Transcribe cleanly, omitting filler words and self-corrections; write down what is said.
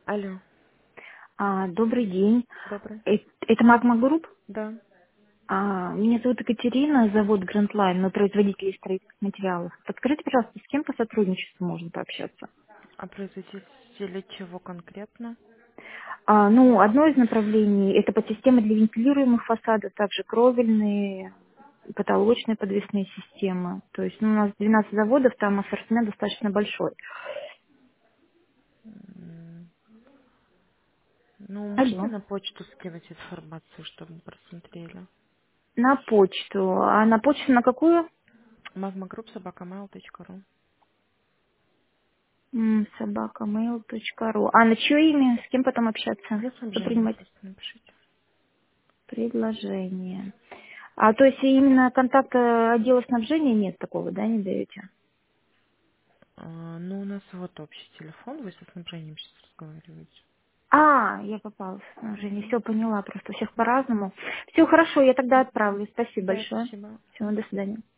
Алло, Добрый день. добрый. Это Магма Групп? Да. Меня зовут Екатерина, завод Грандлайн, мы производители строительных материалов. Подскажите, пожалуйста, с кем по сотрудничеству можно пообщаться? А производители чего конкретно? Одно из направлений — это подсистемы для вентилируемых фасадов, также кровельные, потолочные подвесные системы. То есть у нас 12 заводов, там ассортимент достаточно большой. М, Ну, можете Алло. на почту скинуть информацию, чтобы мы просмотрели? На почту. А на почту на какую? magmagroup@mail.ru. Собакамейл.ру. А на чье имя? С кем потом общаться? Для Кто снабжения принимать просто напишите. предложение? То есть именно контакта отдела снабжения нет такого, да, не даете? Ну, у нас вот общий телефон, вы со снабжением сейчас разговариваете. Я попала в снабжение. Мгм. Все поняла, просто у всех по-разному. Все хорошо, я тогда отправлю. Спасибо Да, большое. спасибо. Всего, до свидания.